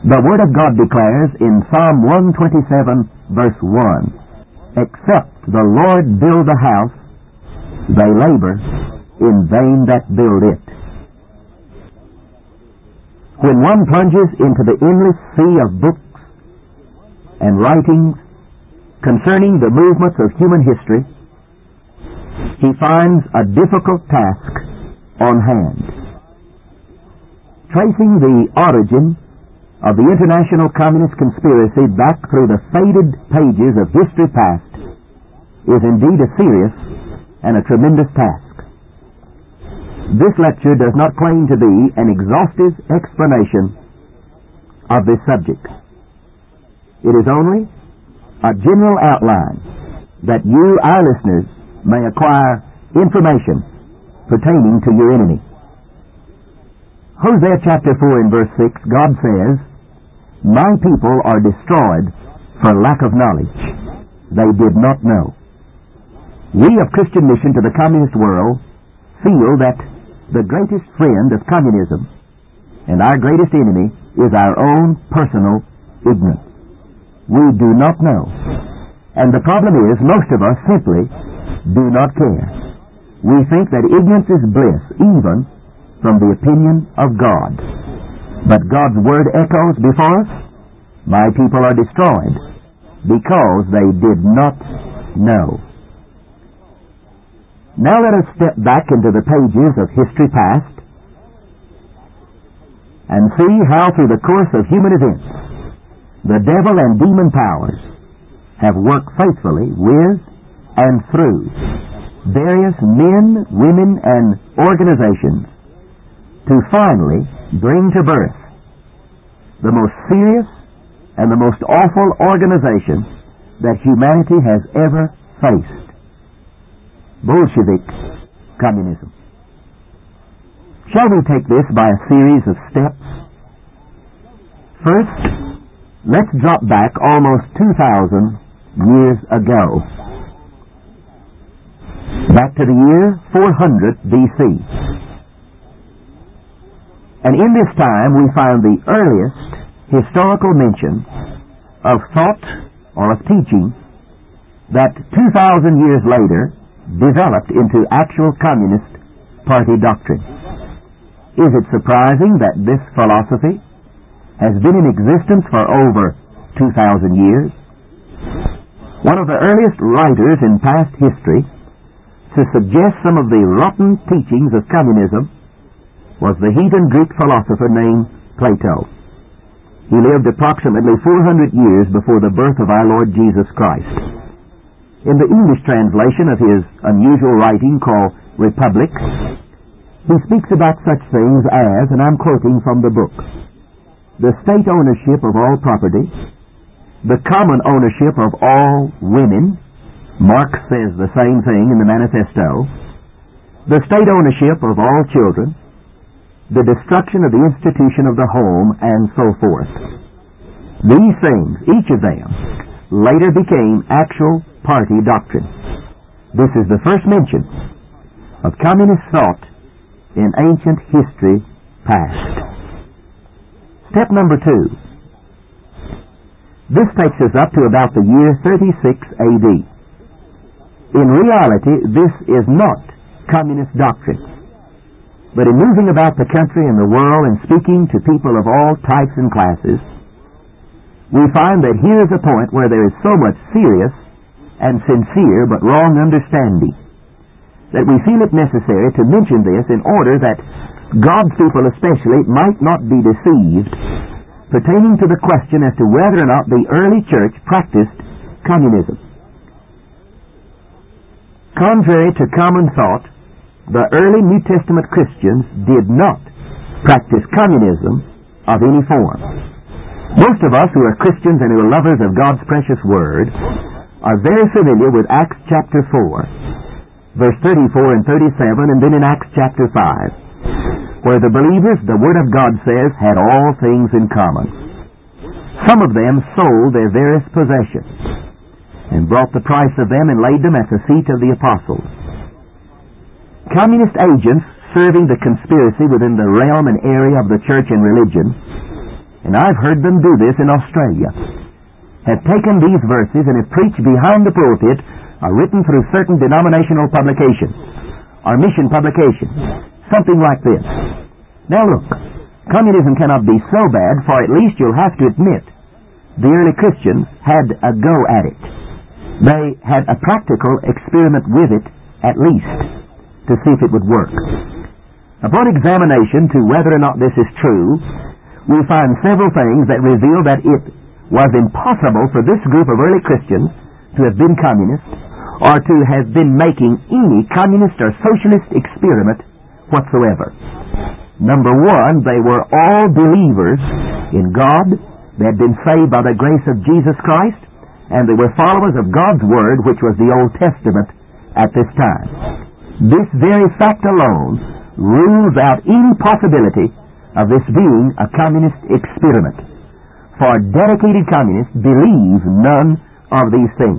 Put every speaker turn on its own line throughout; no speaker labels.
The Word of God declares in Psalm 127, verse 1, "Except the Lord build the house, they labor in vain that build it." When one plunges into the endless sea of books and writings concerning the movements of human history, he finds a difficult task on hand. Tracing the origin of the international communist conspiracy back through the faded pages of history past is indeed a serious and a tremendous task. This lecture does not claim to be an exhaustive explanation of this subject. It is only a general outline that you, our listeners, may acquire information pertaining to your enemy. Hosea chapter 4 and verse 6, God says, "My people are destroyed for lack of knowledge. They did not know." We of Christian Mission to the communist world feel that the greatest friend of communism and our greatest enemy is our own personal ignorance. We do not know. And the problem is, most of us simply do not care. We think that ignorance is bliss, even from the opinion of God. But God's Word echoes before us, "My people are destroyed because they did not know." Now let us step back into the pages of history past and see how through the course of human events the devil and demon powers have worked faithfully with and through various men, women, and organizations to finally bring to birth the most serious and the most awful organization that humanity has ever faced: Bolshevik communism. Shall we take this by a series of steps? First, let's drop back almost 2,000 years ago, back to the year 400 BC. And in this time we find the earliest historical mention of thought or of teaching that 2,000 years later developed into actual Communist Party doctrine. Is it surprising that this philosophy has been in existence for over 2,000 years? One of the earliest writers in past history to suggest some of the rotten teachings of communism was the heathen Greek philosopher named Plato. He lived approximately 400 years before the birth of our Lord Jesus Christ. In the English translation of his unusual writing called Republic, he speaks about such things as, and I'm quoting from the book, "the state ownership of all property, the common ownership of all women," Marx says the same thing in the Manifesto, "the state ownership of all children, the destruction of the institution of the home," and so forth. These things, each of them, later became actual party doctrine. This is the first mention of communist thought in ancient history past. Step number 2. This takes us up to about the year 36 AD. In reality, this is not communist doctrine. But in moving about the country and the world and speaking to people of all types and classes, we find that here is a point where there is so much serious and sincere but wrong understanding that we feel it necessary to mention this in order that God's people especially might not be deceived pertaining to the question as to whether or not the early church practiced communism. Contrary to common thought, the early New Testament Christians did not practice communism of any form. Most of us who are Christians and who are lovers of God's precious Word are very familiar with Acts chapter 4, verse 34 and 37, and then in Acts chapter 5, where the believers, the Word of God says, had all things in common. Some of them sold their various possessions and brought the price of them and laid them at the feet of the apostles. Communist agents serving the conspiracy within the realm and area of the church and religion and I've heard them do this in Australia, have taken these verses and have preached behind the pulpit, or written through certain denominational publications, or mission publications, something like this. Now look, communism cannot be so bad, for at least you'll have to admit the early Christians had a go at it. They had a practical experiment with it, at least, to see if it would work. Upon examination to whether or not this is true, we find several things that reveal that it was impossible for this group of early Christians to have been communist, or to have been making any communist or socialist experiment whatsoever. Number one, they were all believers in God. They had been saved by the grace of Jesus Christ, and they were followers of God's Word, which was the Old Testament at this time. This very fact alone rules out any possibility of this being a communist experiment. For dedicated communists believe none of these things.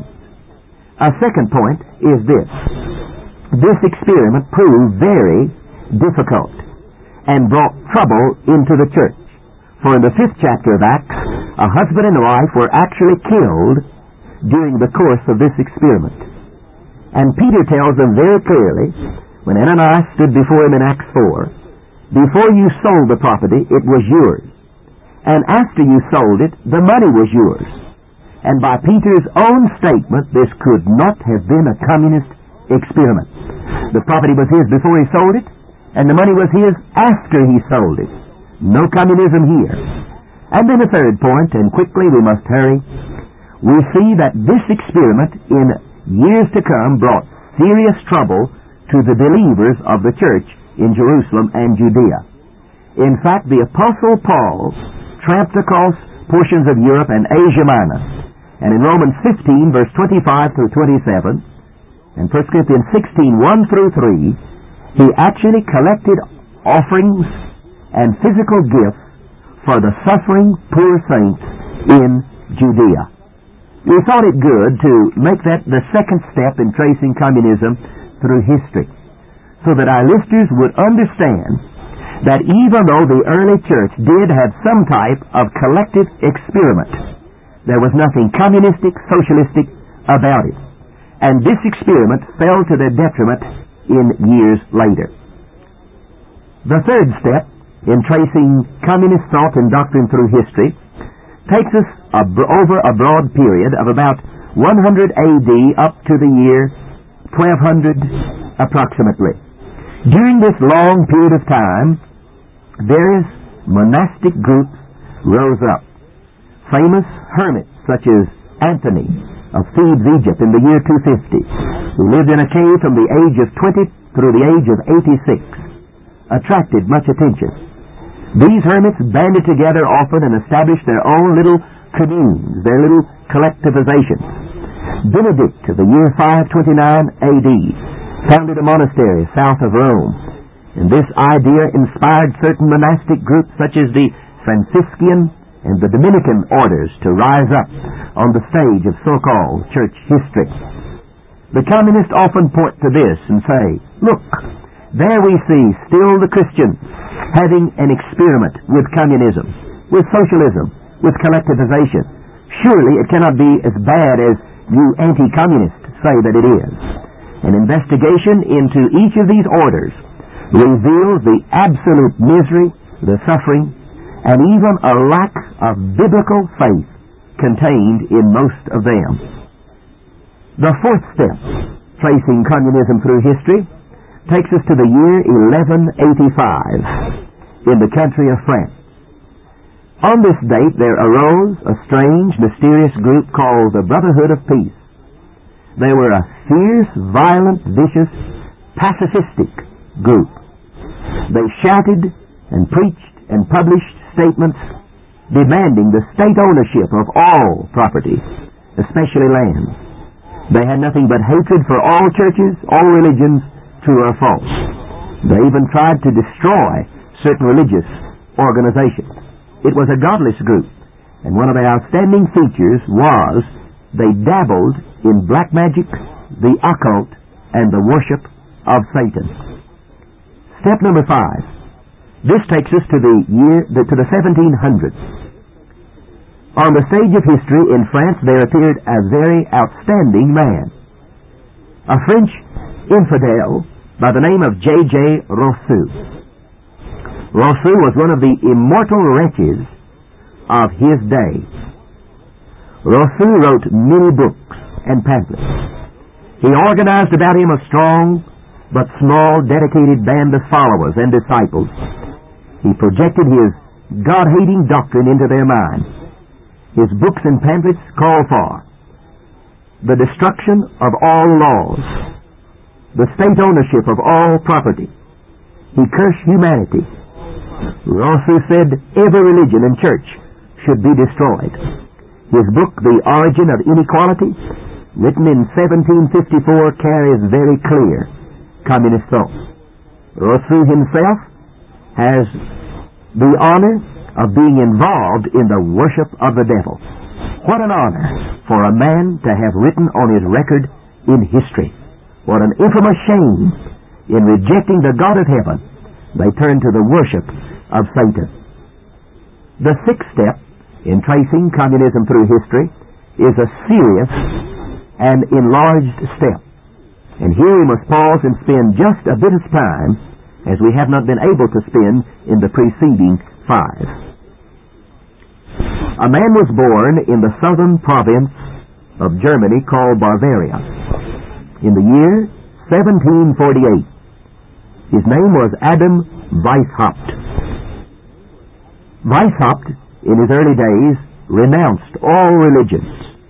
A second point is this. This experiment proved very difficult and brought trouble into the church. For in the 5th chapter of Acts, a husband and wife were actually killed during the course of this experiment. And Peter tells them very clearly, when Ananias stood before him in Acts 4, before you sold the property, it was yours. And after you sold it, the money was yours. And by Peter's own statement, this could not have been a communist experiment. The property was his before he sold it, and the money was his after he sold it. No communism here. And then a third point, and quickly we must hurry. We see that this experiment in years to come brought serious trouble to the believers of the church in Jerusalem and Judea. In fact, the Apostle Paul tramped across portions of Europe and Asia Minor. And in Romans 15, verse 25 through 27, and 1 Corinthians 16, 1 through 3, he actually collected offerings and physical gifts for the suffering poor saints in Judea. We thought it good to make that the second step in tracing communism through history, so that our listeners would understand that even though the early church did have some type of collective experiment, there was nothing communistic, socialistic about it. And this experiment fell to their detriment in years later. The third step in tracing communist thought and doctrine through history takes us over a broad period of about 100 AD up to the year 1200 approximately. During this long period of time, various monastic groups rose up. Famous hermits such as Anthony of Thebes, Egypt in the year 250, who lived in a cave from the age of 20 through the age of 86, attracted much attention. These hermits banded together often and established their own little communes, their little collectivizations. Benedict of the year 529 AD founded a monastery south of Rome, and this idea inspired certain monastic groups such as the Franciscan and the Dominican orders to rise up on the stage of so-called church history. The communists often point to this and say, look, there we see still the Christians having an experiment with communism, with socialism, with collectivization. Surely it cannot be as bad as you anti-communists say that it is. An investigation into each of these orders reveals the absolute misery, the suffering, and even a lack of biblical faith contained in most of them. The fourth step, tracing communism through history, takes us to the year 1185 in the country of France. On this date there arose a strange, mysterious group called the Brotherhood of Peace. They were a fierce, violent, vicious, pacifistic group. They shouted and preached and published statements demanding the state ownership of all property, especially land. They had nothing but hatred for all churches, all religions, true or false. They even tried to destroy certain religious organizations. It was a godless group, and one of their outstanding features was they dabbled in black magic, the occult, and the worship of Satan. Step number 5. This takes us to the 1700s. On the stage of history in France there appeared a very outstanding man, a French infidel by the name of J.J. Rousseau. Rousseau was one of the immortal wretches of his day. Rousseau wrote many books and pamphlets. He organized about him a strong but small dedicated band of followers and disciples. He projected his God-hating doctrine into their minds. His books and pamphlets call for the destruction of all laws, the state ownership of all property. He cursed humanity. Rousseau said every religion and church should be destroyed. His book, The Origin of Inequality, written in 1754, carries very clear communist thought. Rousseau himself has the honor of being involved in the worship of the devil. What an honor for a man to have written on his record in history. What an infamous shame in rejecting the God of heaven. They turn to the worship of Satan. The sixth step in tracing communism through history is a serious and enlarged step. And here we must pause and spend just a bit of time as we have not been able to spend in the preceding 5. A man was born in the southern province of Germany called Bavaria in the year 1748. His name was Adam Weishaupt. Weishaupt, in his early days, renounced all religions.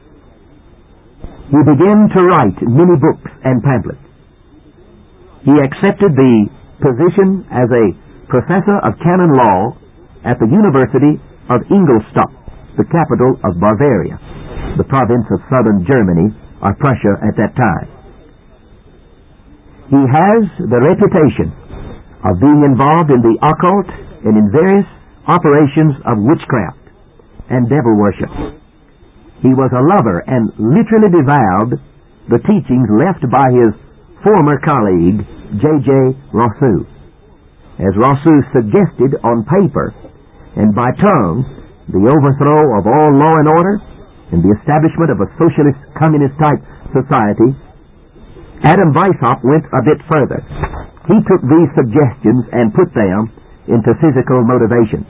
He began to write many books and pamphlets. He accepted the position as a professor of canon law at the University of Ingolstadt, the capital of Bavaria, the province of southern Germany, or Prussia at that time. He has the reputation of being involved in the occult and in various operations of witchcraft and devil worship. He was a lover and literally devoured the teachings left by his former colleague, J.J. Rousseau. As Rousseau suggested on paper and by tongue, the overthrow of all law and order and the establishment of a socialist communist type society, Adam Weishaupt went a bit further. He took these suggestions and put them into physical motivation.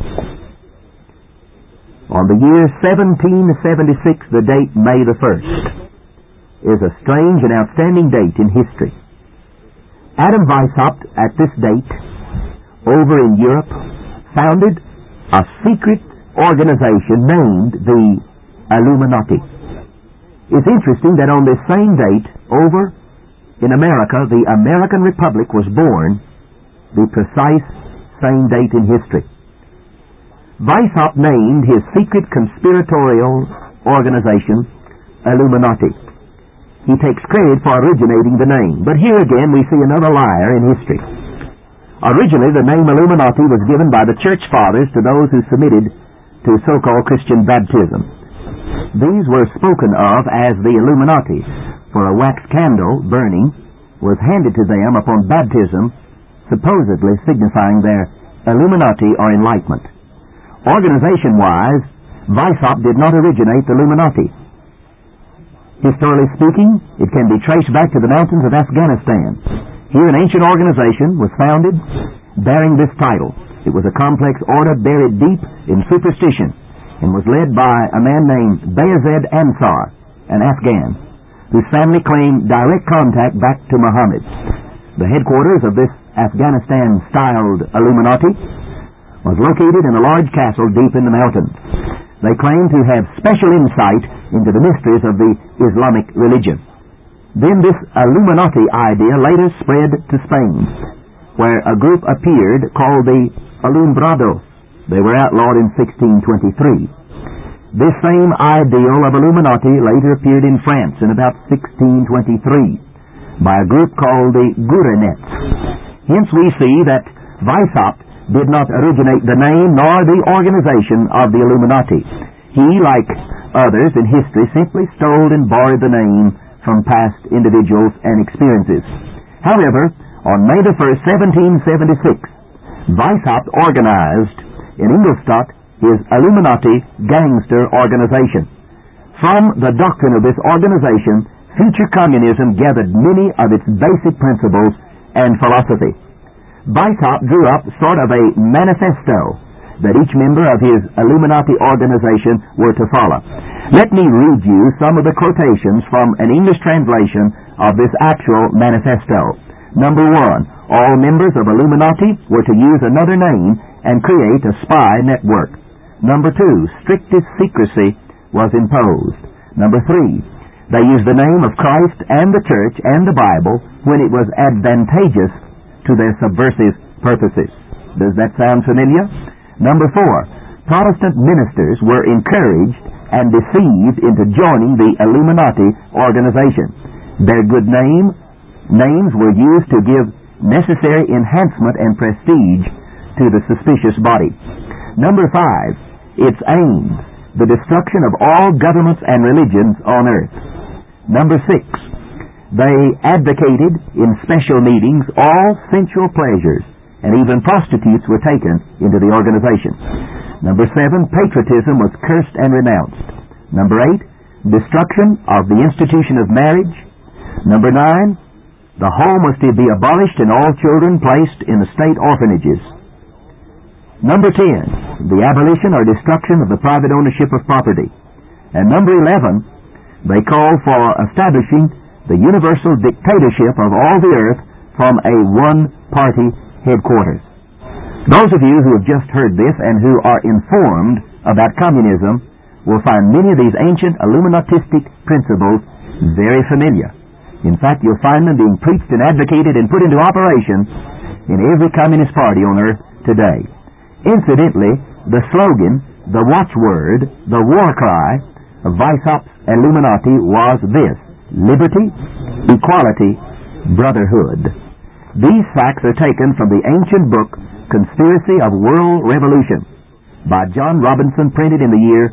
On the year 1776, the date May the 1st, is a strange and outstanding date in history. Adam Weishaupt, at this date, over in Europe, founded a secret organization named the Illuminati. It's interesting that on this same date, over in America, the American Republic was born, the precise same date in history. Weishaupt named his secret conspiratorial organization Illuminati. He takes credit for originating the name. But here again we see another liar in history. Originally, the name Illuminati was given by the church fathers to those who submitted to so-called Christian baptism. These were spoken of as the Illuminati, for a wax candle burning was handed to them upon baptism, supposedly signifying their Illuminati or enlightenment. Organization-wise, Weishaupt did not originate the Illuminati. Historically speaking, it can be traced back to the mountains of Afghanistan. Here an ancient organization was founded bearing this title. It was a complex order buried deep in superstition and was led by a man named Bayezid Ansar, an Afghan, whose family claimed direct contact back to Muhammad. The headquarters of this Afghanistan-styled Illuminati was located in a large castle deep in the mountains. They claimed to have special insight into the mysteries of the Islamic religion. Then this Illuminati idea later spread to Spain, where a group appeared called the Alumbrados. They were outlawed in 1623. This same ideal of Illuminati later appeared in France in about 1623 by a group called the Gurenets. Hence we see that Weishaupt did not originate the name nor the organization of the Illuminati. He, like others in history, simply stole and borrowed the name from past individuals and experiences. However, on May the 1st, 1776, Weishaupt organized in Ingolstadt his Illuminati gangster organization. From the doctrine of this organization, future communism gathered many of its basic principles and philosophy. Weishaupt drew up sort of a manifesto that each member of his Illuminati organization were to follow. Let me read you some of the quotations from an English translation of this actual manifesto. Number 1, all members of Illuminati were to use another name and create a spy network. Number 2, strictest secrecy was imposed. Number 3, they used the name of Christ and the Church and the Bible when it was advantageous to their subversive purposes. Does that sound familiar? Number 4, Protestant ministers were encouraged and deceived into joining the Illuminati organization. Their good names were used to give necessary enhancement and prestige to the suspicious body. Number 5, its aims, the destruction of all governments and religions on earth. Number 6, they advocated in special meetings all sensual pleasures, and even prostitutes were taken into the organization. Number 7, patriotism was cursed and renounced. Number 8, destruction of the institution of marriage. Number 9, the home was to be abolished and all children placed in the state orphanages. Number 10, the abolition or destruction of the private ownership of property. And number 11, they called for establishing the universal dictatorship of all the earth from a one-party headquarters. Those of you who have just heard this and who are informed about communism will find many of these ancient Illuminatistic principles very familiar. In fact, you'll find them being preached and advocated and put into operation in every communist party on earth today. Incidentally, the slogan, the watchword, the war cry of Weishaupt's Illuminati was this: liberty, equality, brotherhood. These facts are taken from the ancient book Conspiracy of World Revolution by John Robinson, printed in the year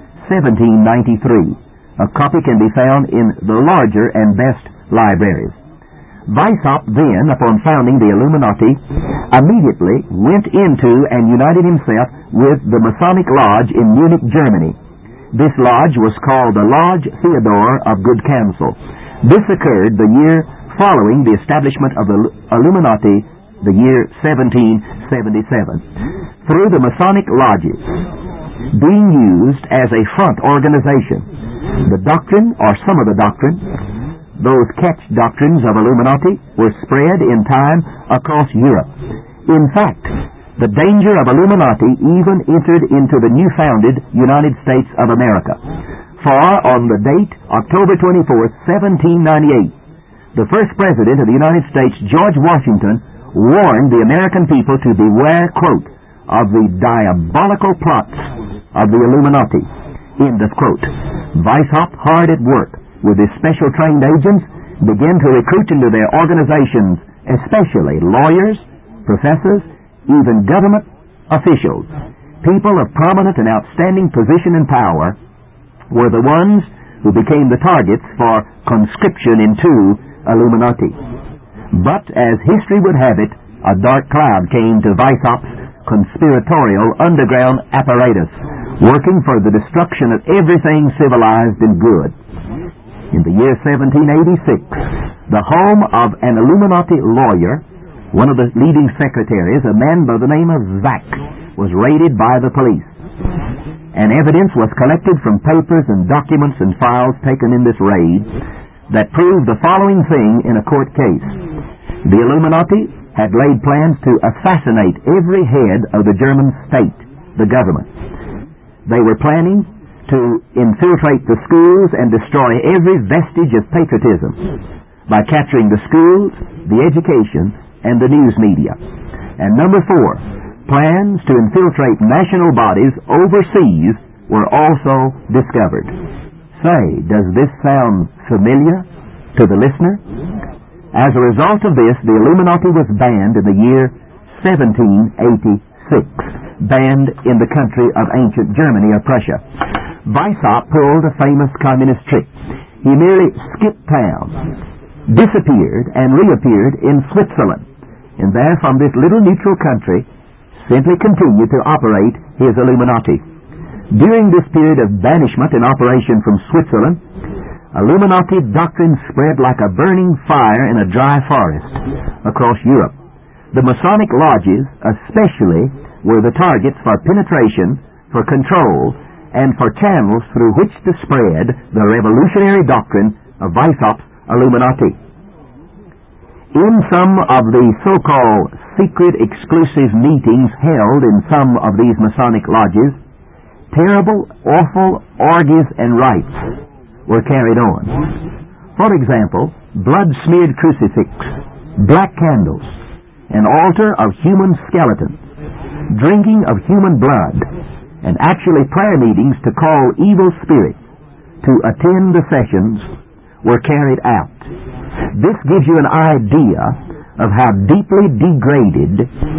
1793. A copy can be found in the larger and best libraries. Weishaupt then, upon founding the Illuminati, immediately went into and united himself with the Masonic Lodge in Munich, Germany. This lodge was called the Lodge Theodore of Good Counsel. This occurred the year following the establishment of the Illuminati, the year 1777. Through the Masonic lodges being used as a front organization, the doctrine, or some of the doctrine, those catch doctrines of Illuminati, were spread in time across Europe. In fact, the danger of Illuminati even entered into the new-founded United States of America. For on the date, October 24, 1798, the first president of the United States, George Washington, warned the American people to beware, quote, of the diabolical plots of the Illuminati, end of quote. Weishaupt, hard at work with his special trained agents, began to recruit into their organizations, especially lawyers, professors, even government officials. People of prominent and outstanding position and power were the ones who became the targets for conscription into Illuminati. But as history would have it, a dark cloud came to Weishaupt's conspiratorial underground apparatus, working for the destruction of everything civilized and good. In the year 1786, the home of an Illuminati lawyer, one of the leading secretaries, a man by the name of Zach, was raided by the police. And evidence was collected from papers and documents and files taken in this raid that proved the following thing in a court case. The Illuminati had laid plans to assassinate every head of the German state, the government. They were planning to infiltrate the schools and destroy every vestige of patriotism by capturing the schools, the education, and the news media. And number 4, plans to infiltrate national bodies overseas were also discovered. Say, does this sound familiar to the listener? As a result of this, the Illuminati was banned in the year 1786, banned in the country of ancient Germany or Prussia. Weishaupt pulled a famous communist trick. He merely skipped town, disappeared, and reappeared in Switzerland, and there from this little neutral country simply continued to operate his Illuminati. During this period of banishment in operation from Switzerland, Illuminati doctrine spread like a burning fire in a dry forest across Europe. The Masonic lodges especially were the targets for penetration, for control, and for channels through which to spread the revolutionary doctrine of Weishaupt's Illuminati. In some of the so-called secret exclusive meetings held in some of these Masonic lodges, terrible, awful orgies and rites were carried on. For example, blood-smeared crucifix, black candles, an altar of human skeletons, drinking of human blood, and actually prayer meetings to call evil spirits to attend the sessions were carried out. This gives you an idea of how deeply degraded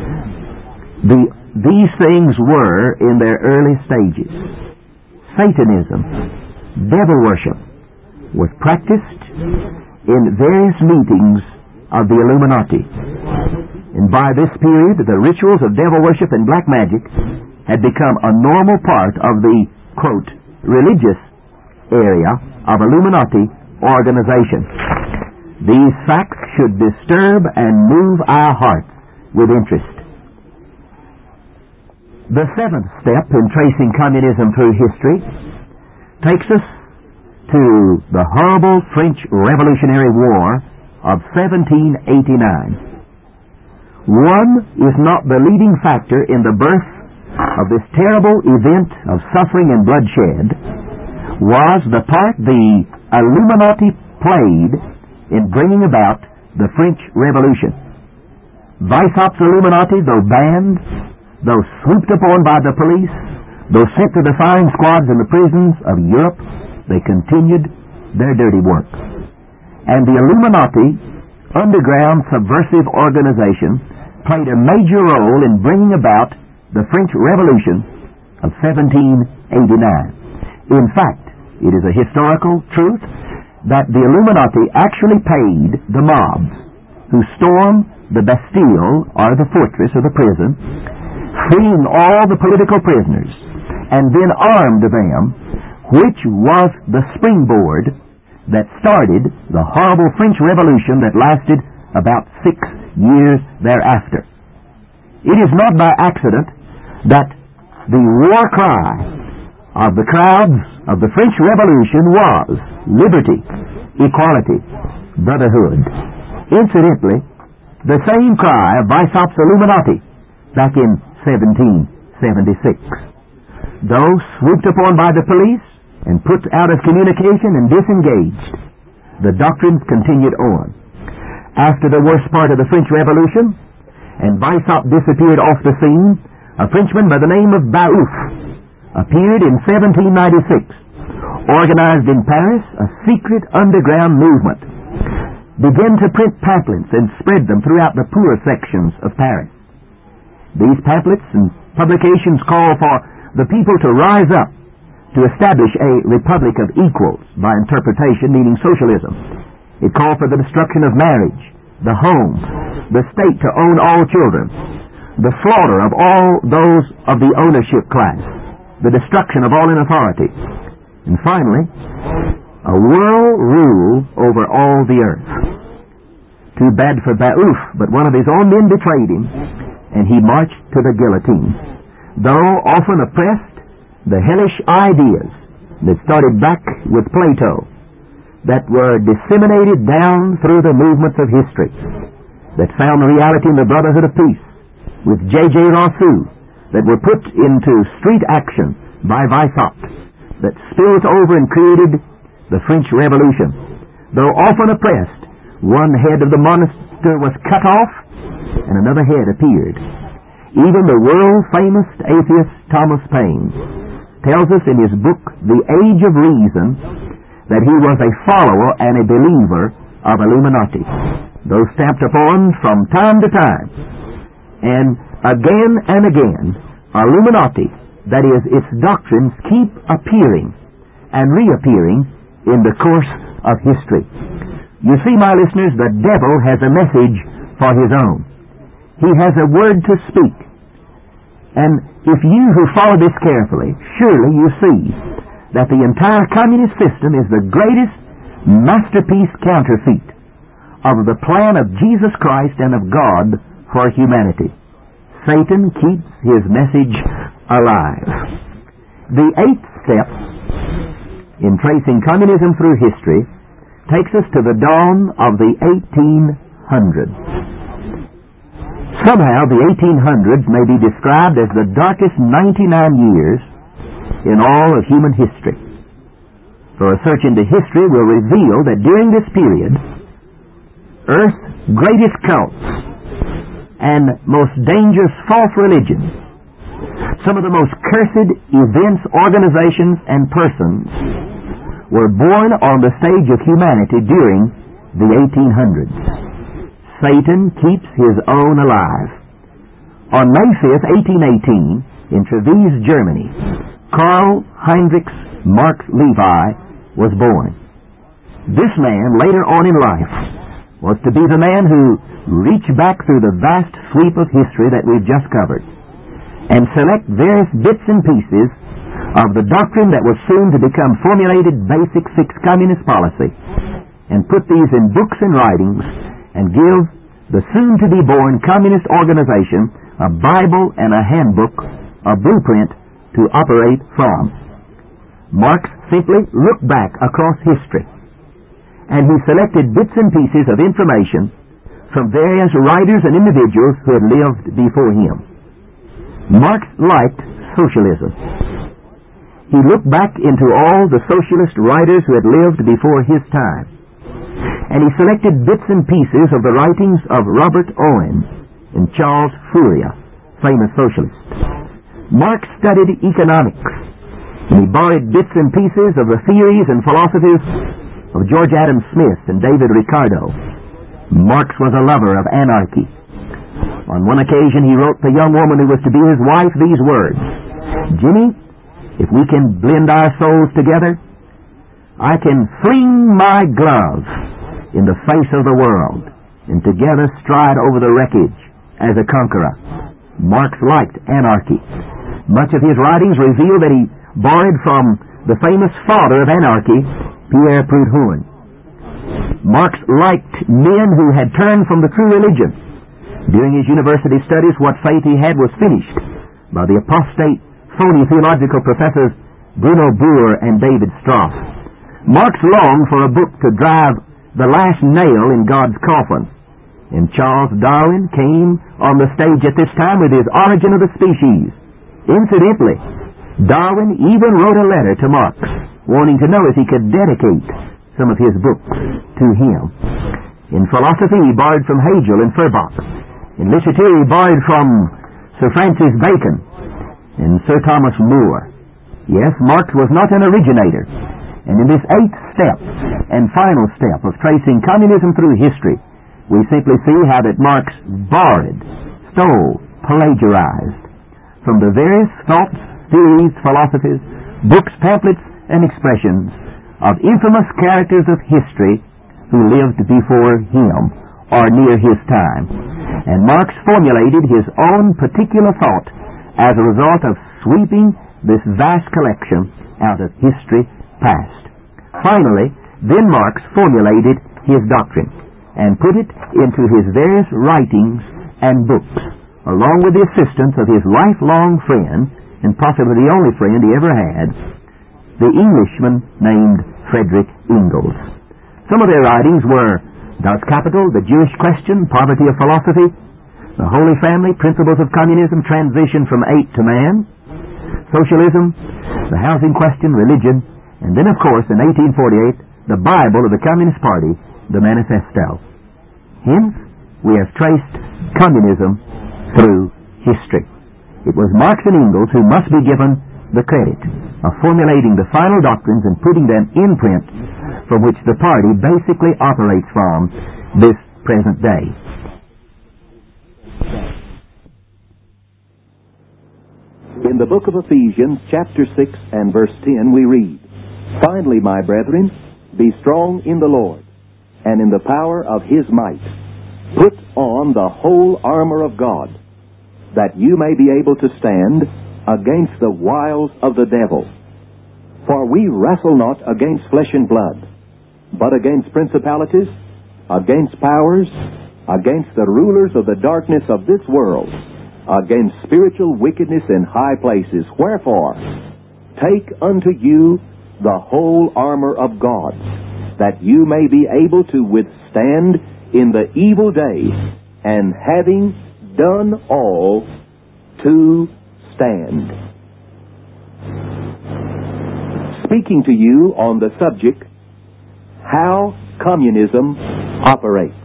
these things were in their early stages. Satanism, devil worship, was practiced in various meetings of the Illuminati. And by this period, the rituals of devil worship and black magic had become a normal part of the, quote, religious area of Illuminati organization. These facts should disturb and move our hearts with interest. The seventh step in tracing communism through history takes us to the horrible French Revolutionary War of 1789. One is not the leading factor in the birth of this terrible event of suffering and bloodshed, was the part the Illuminati played in bringing about the French Revolution. Weishaupt's Illuminati, though banned, though swooped upon by the police, though sent to the firing squads in the prisons of Europe, they continued their dirty work. And the Illuminati, underground subversive organization, played a major role in bringing about the French Revolution of 1789. In fact, it is a historical truth that the Illuminati actually paid the mobs who stormed the Bastille, or the fortress or the prison, freeing all the political prisoners, and then armed them, which was the springboard that started the horrible French Revolution that lasted about 6 years thereafter. It is not by accident that the war cry of the crowds of the French Revolution was liberty, equality, brotherhood. Incidentally, the same cry of Weishaupt's Illuminati back in 1776. Though swooped upon by the police and put out of communication and disengaged, the doctrines continued on. After the worst part of the French Revolution, and Weishaupt disappeared off the scene, a Frenchman by the name of Baouf appeared in 1796, organized in Paris a secret underground movement, began to print pamphlets and spread them throughout the poor sections of Paris. These pamphlets and publications call for the people to rise up to establish a republic of equals, by interpretation meaning socialism. It called for the destruction of marriage, the home, the state to own all children, the slaughter of all those of the ownership class, the destruction of all in authority, and finally, a world rule over all the earth. Too bad for Baouf, but one of his own men betrayed him, and he marched to the guillotine. Though often oppressed, the hellish ideas that started back with Plato, that were disseminated down through the movements of history, that found reality in the Brotherhood of Peace, with J.J. Rousseau, that were put into street action by Weishaupt, that spilled over and created the French Revolution. Though often oppressed, one head of the monster was cut off, and another head appeared. Even the world-famous atheist Thomas Paine tells us in his book, The Age of Reason, that he was a follower and a believer of Illuminati, though stamped upon from time to time. And again, Illuminati, that is, its doctrines, keep appearing and reappearing in the course of history. You see, my listeners, the devil has a message for his own. He has a word to speak. And if you who follow this carefully, surely you see that the entire communist system is the greatest masterpiece counterfeit of the plan of Jesus Christ and of God for humanity. Satan keeps his message alive. The eighth step in tracing communism through history takes us to the dawn of the 1800s. Somehow the 1800s may be described as the darkest 99 years in all of human history. For a search into history will reveal that during this period, Earth's greatest cults and most dangerous false religions, some of the most cursed events, organizations, and persons were born on the stage of humanity during the 1800s. Satan keeps his own alive. On May 5th, 1818, in Treves, Germany, Karl Heinrich Marx Levi was born. This man, later on in life, was to be the man who reached back through the vast sweep of history that we've just covered and select various bits and pieces of the doctrine that was soon to become formulated basic fixed communist policy and put these in books and writings and give the soon-to-be-born communist organization a Bible and a handbook, a blueprint to operate from. Marx simply looked back across history, and he selected bits and pieces of information from various writers and individuals who had lived before him. Marx liked socialism. He looked back into all the socialist writers who had lived before his time, and he selected bits and pieces of the writings of Robert Owen and Charles Fourier, famous socialists. Marx studied economics, and he borrowed bits and pieces of the theories and philosophies of George Adam Smith and David Ricardo. Marx was a lover of anarchy. On one occasion he wrote the young woman who was to be his wife these words: "Jimmy, if we can blend our souls together, I can fling my glove in the face of the world and together stride over the wreckage as a conqueror." Marx liked anarchy. Much of his writings reveal that he borrowed from the famous father of anarchy, Pierre Proudhon. Marx liked men who had turned from the true religion. During his university studies, what faith he had was finished by the apostate, phony theological professors Bruno Boer and David Strauss. Marx longed for a book to drive the last nail in God's coffin, and Charles Darwin came on the stage at this time with his Origin of the Species. Incidentally, Darwin even wrote a letter to Marx, wanting to know if he could dedicate some of his books to him. In philosophy, he borrowed from Hegel and Feuerbach. In literature, he borrowed from Sir Francis Bacon and Sir Thomas More. Yes, Marx was not an originator. And in this eighth step and final step of tracing communism through history, we simply see how that Marx borrowed, stole, plagiarized from the various thoughts, theories, philosophies, books, pamphlets, and expressions of infamous characters of history who lived before him or near his time. And Marx formulated his own particular thought as a result of sweeping this vast collection out of history past. Finally, then Marx formulated his doctrine and put it into his various writings and books, along with the assistance of his lifelong friend, and possibly the only friend he ever had, the Englishman named Frederick Engels. Some of their writings were Das Kapital, The Jewish Question, Poverty of Philosophy, The Holy Family, Principles of Communism, Transition from Ape to Man, Socialism, The Housing Question, Religion, and then, of course, in 1848, the Bible of the Communist Party, the Manifesto. Hence, we have traced communism through history. It was Marx and Engels who must be given the credit of formulating the final doctrines and putting them in print from which the party basically operates from this present day. In the book of Ephesians, chapter 6 and verse 10, we read, "Finally, my brethren, be strong in the Lord, and in the power of His might. Put on the whole armor of God,
that you may be able to stand against the wiles of the devil. For we wrestle not against flesh and blood, but against principalities, against powers, against the rulers of the darkness of this world, against spiritual wickedness in high places. Wherefore, take unto you the whole armor of God, that you may be able to withstand in the evil day, and having done all, to stand. Speaking to you on the subject, how communism operates.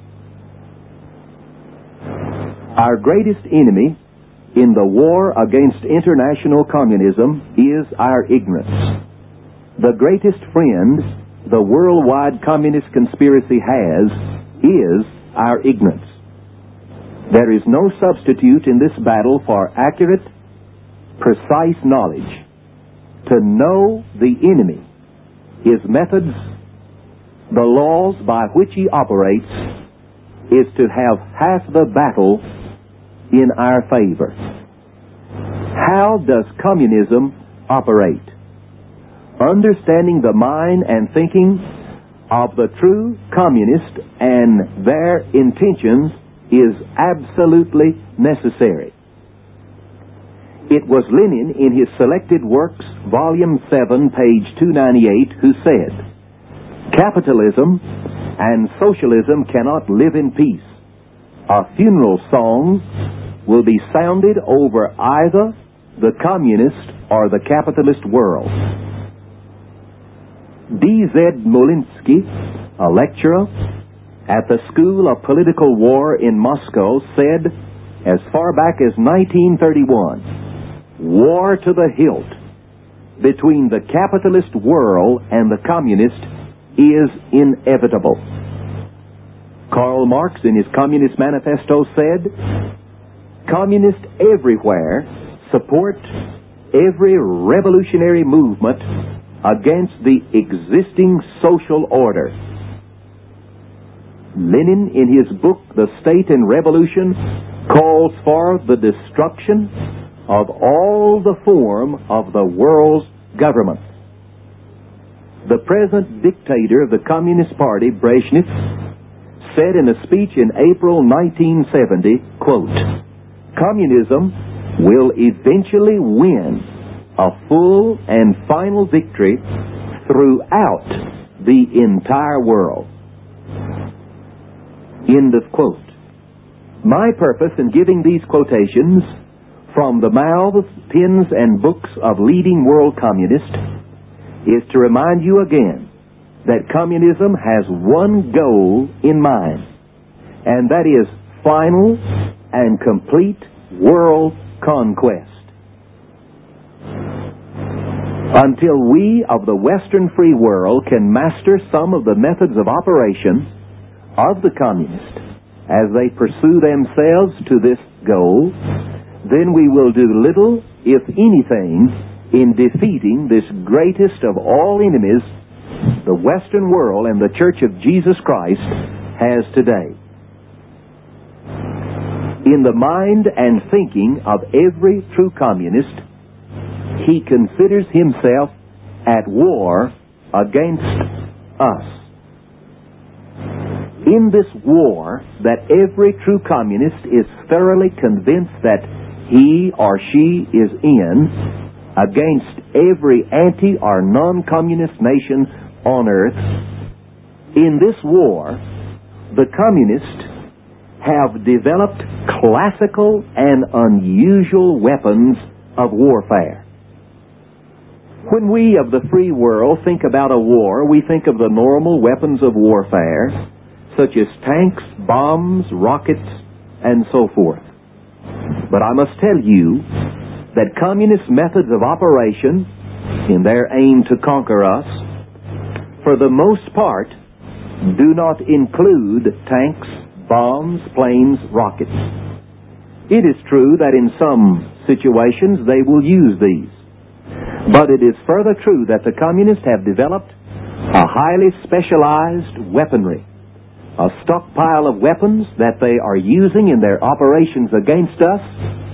Our greatest enemy in the war against international communism is our ignorance. The greatest friend the worldwide communist conspiracy has is our ignorance. There is no substitute in this battle for accurate, precise knowledge. To know the enemy, his methods, the laws by which he operates, is to have half the battle in our favor. How does communism operate? Understanding the mind and thinking of the true communist and their intentions is absolutely necessary. It was Lenin in his Selected Works, Volume 7, page 298, who said, "Capitalism and socialism cannot live in peace. A funeral song will be sounded over either the communist or the capitalist world." D.Z. Molinsky, a lecturer at the School of Political War in Moscow, said as far back as 1931, war to the hilt between the capitalist world and the communist is inevitable. Karl Marx in his Communist Manifesto said, "Communists everywhere support every revolutionary movement against the existing social order." Lenin, in his book, The State and Revolution, calls for the destruction of all the form of the world's government. The present dictator of the Communist Party, Brezhnev, said in a speech in April 1970, quote, "Communism will eventually win a full and final victory throughout the entire world." End of quote. My purpose in giving these quotations from the mouths, pens, and books of leading world communists is to remind you again that communism has one goal in mind, and that is final and complete world conquest. Until we of the Western free world can master some of the methods of operation of the communists as they pursue themselves to this goal, then we will do little, if anything, in defeating this greatest of all enemies the Western world and the Church of Jesus Christ has today. In the mind and thinking of every true communist, he considers himself at war against us. In this war that every true communist is thoroughly convinced that he or she is in, against every anti or non-communist nation on earth, in this war, the communists have developed classical and unusual weapons of warfare. When we of the free world think about a war, we think of the normal weapons of warfare, such as tanks, bombs, rockets, and so forth. But I must tell you that communist methods of operation, in their aim to conquer us, for the most part, do not include tanks, bombs, planes, rockets. It is true that in some situations they will use these. But it is further true that the communists have developed a highly specialized weaponry, a stockpile of weapons that they are using in their operations against us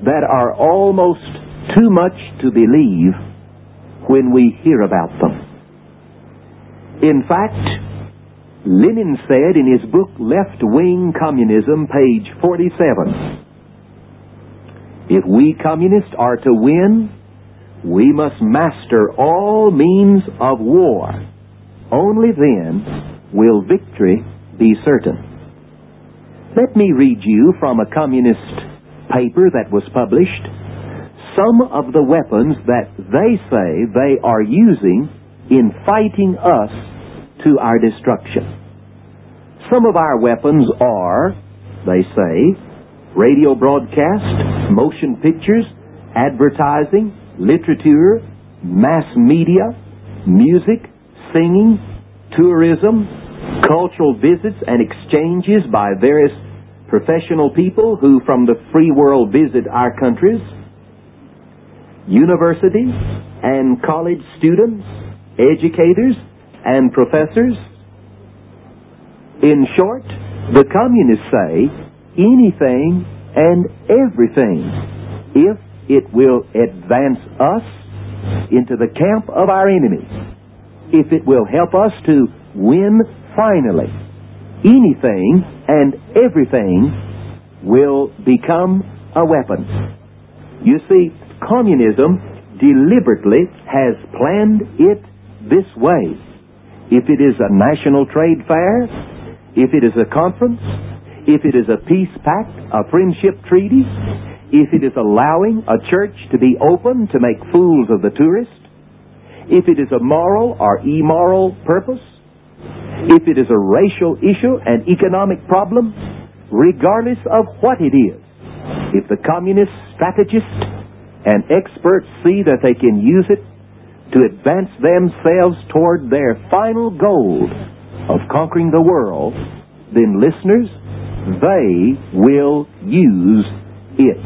that are almost too much to believe when we hear about them. In fact, Lenin said in his book Left-Wing Communism, page 47, if we communists are to win, we must master all means of war. Only then will victory be certain. Let me read you from a communist paper that was published some of the weapons that they say they are using in fighting us to our destruction. Some of our weapons are, they say, radio broadcast, motion pictures, advertising, literature, mass media, music, singing, tourism, cultural visits and exchanges by various professional people who from the free world visit our countries, universities and college students, educators and professors. In short, the communists say anything and everything if it will advance us into the camp of our enemies, if it will help us to win finally. Anything and everything will become a weapon. You see, communism deliberately has planned it this way. If it is a national trade fair, if it is a conference, if it is a peace pact, a friendship treaty, if it is allowing a church to be open to make fools of the tourist, if it is a moral or immoral purpose, if it is a racial issue, an economic problem, regardless of what it is, if the communist strategists and experts see that they can use it to advance themselves toward their final goal of conquering the world, then listeners, they will use it.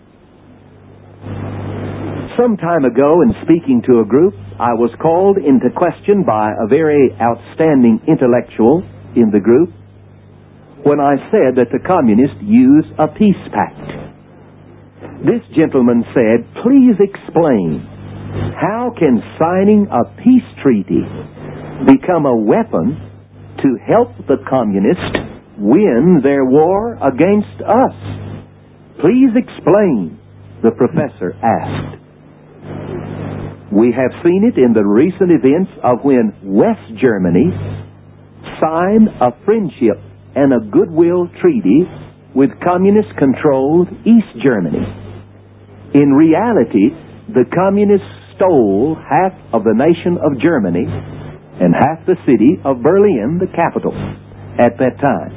Some time ago, in speaking to a group, I was called into question by a very outstanding intellectual in the group when I said that the communists use a peace pact. This gentleman said, please explain, how can signing a peace treaty become a weapon to help the communists win their war against us? Please explain, the professor asked. We have seen it in the recent events of when West Germany signed a friendship and a goodwill treaty with communist-controlled East Germany. In reality, the communists stole half of the nation of Germany and half the city of Berlin, the capital, at that time.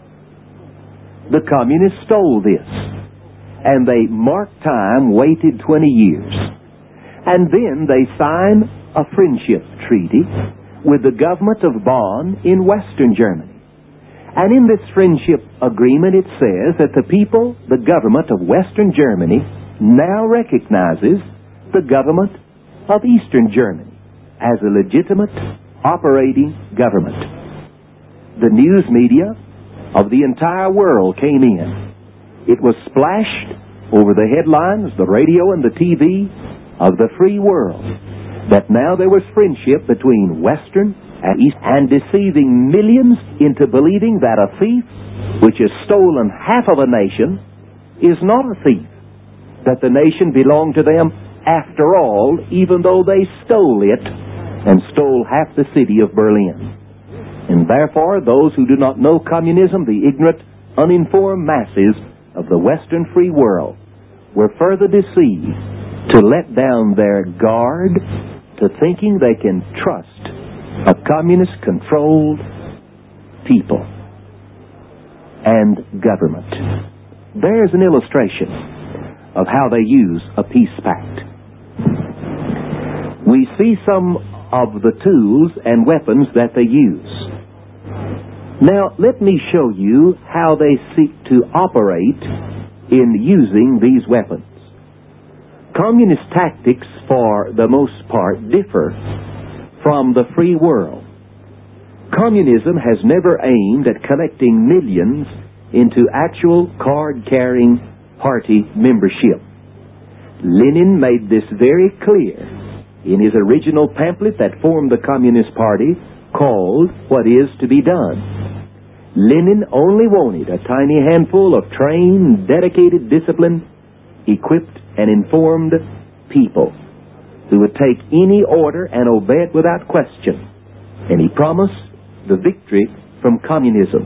The communists stole this, and they marked time, waited 20 years. And then they signed a friendship treaty with the government of Bonn in Western Germany. And in this friendship agreement it says that the people, the government of Western Germany, now recognizes the government of Eastern Germany as a legitimate operating government. The news media of the entire world came in. It was splashed over the headlines, the radio and the TV of the free world, that now there was friendship between Western and East, and deceiving millions into believing that a thief which has stolen half of a nation is not a thief, that the nation belonged to them after all, even though they stole it and stole half the city of Berlin. And therefore, those who do not know communism, the ignorant, uninformed masses of the Western free world, were further deceived to let down their guard to thinking they can trust a communist-controlled people and government. There's an illustration of how they use a peace pact. We see some of the tools and weapons that they use. Now, let me show you how they seek to operate in using these weapons. Communist tactics, for the most part, differ from the free world. Communism has never aimed at collecting millions into actual card-carrying party membership. Lenin made this very clear in his original pamphlet that formed the Communist Party, called What Is to Be Done. Lenin only wanted a tiny handful of trained, dedicated, disciplined, equipped, and informed people who would take any order and obey it without question. And he promised the victory from communism.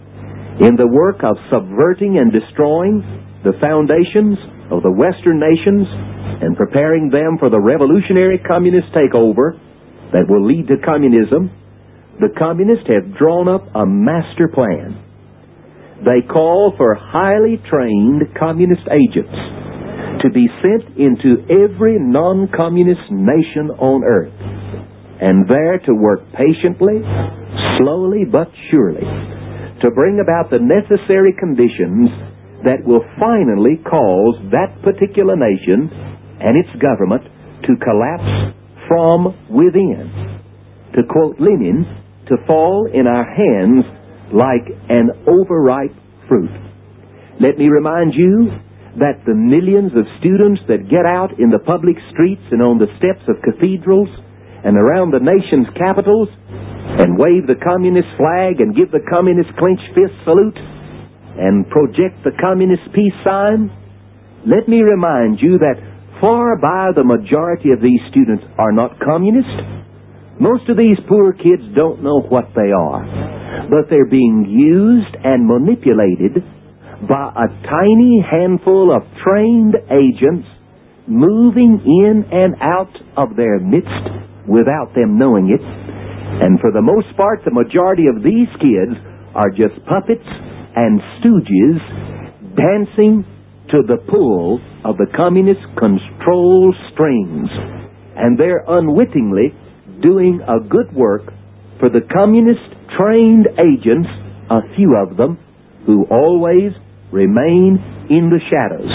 In the work of subverting and destroying the foundations of the Western nations and preparing them for the revolutionary communist takeover that will lead to communism, the communists have drawn up a master plan. They call for highly trained communist agents to be sent into every non-communist nation on earth, and there to work patiently, slowly but surely, to bring about the necessary conditions that will finally cause that particular nation and its government to collapse from within. To quote Lenin, to fall in our hands like an overripe fruit. Let me remind you that the millions of students that get out in the public streets and on the steps of cathedrals and around the nation's capitals and wave the communist flag and give the communist clenched fist salute and project the communist peace sign, let me remind you that far by the majority of these students are not communist. Most of these poor kids don't know what they are, but they're being used and manipulated by a tiny handful of trained agents moving in and out of their midst without them knowing it. And for the most part, the majority of these kids are just puppets and stooges dancing to the pull of the communist control strings. And they're unwittingly doing a good work for the communist trained agents, a few of them, who always remain in the shadows.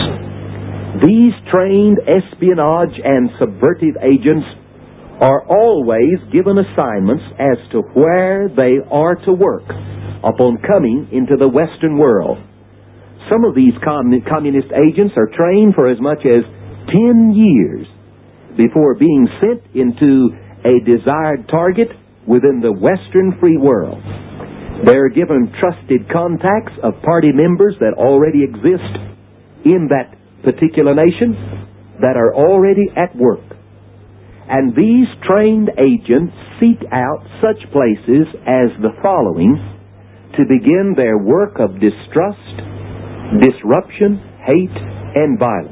These trained espionage and subvertive agents are always given assignments as to where they are to work upon coming into the Western world. Some of these communist agents are trained for as much as 10 years before being sent into a desired target within the Western free world. They're given trusted contacts of party members that already exist in that particular nation that are already at work. And these trained agents seek out such places as the following to begin their work of distrust, disruption, hate, and violence.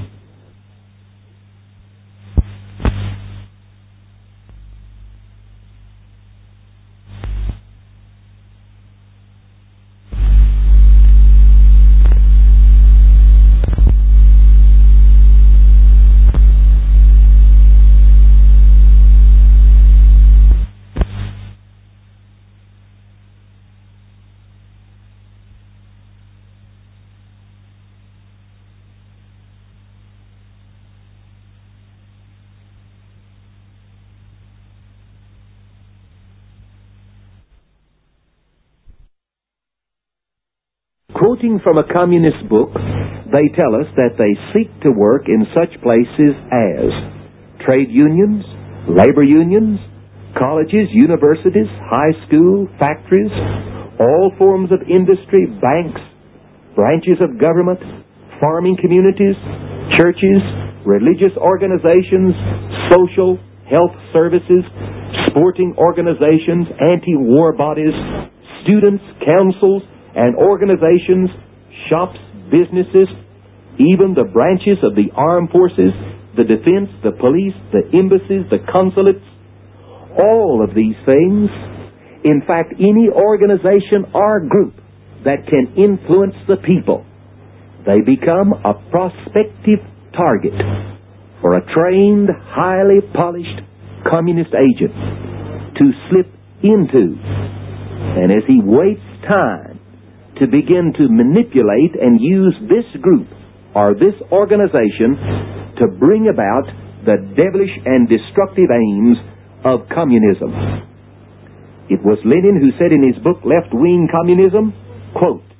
Quoting from a communist book, they tell us that they seek to work in such places as trade unions, labor unions, colleges, universities, high school, factories, all forms of industry, banks, branches of government, farming communities, churches, religious organizations, social, health services, sporting organizations, anti-war bodies, students, councils, and organizations, shops, businesses, even the branches of the armed forces, the defense, the police, the embassies, the consulates, all of these things, in fact, any organization or group that can influence the people, they become a prospective target for a trained, highly polished communist agent to slip into. And as he waits time to begin to manipulate and use this group or this organization to bring about the devilish and destructive aims of communism. It was Lenin who said in his book, Left-Wing Communism, quote,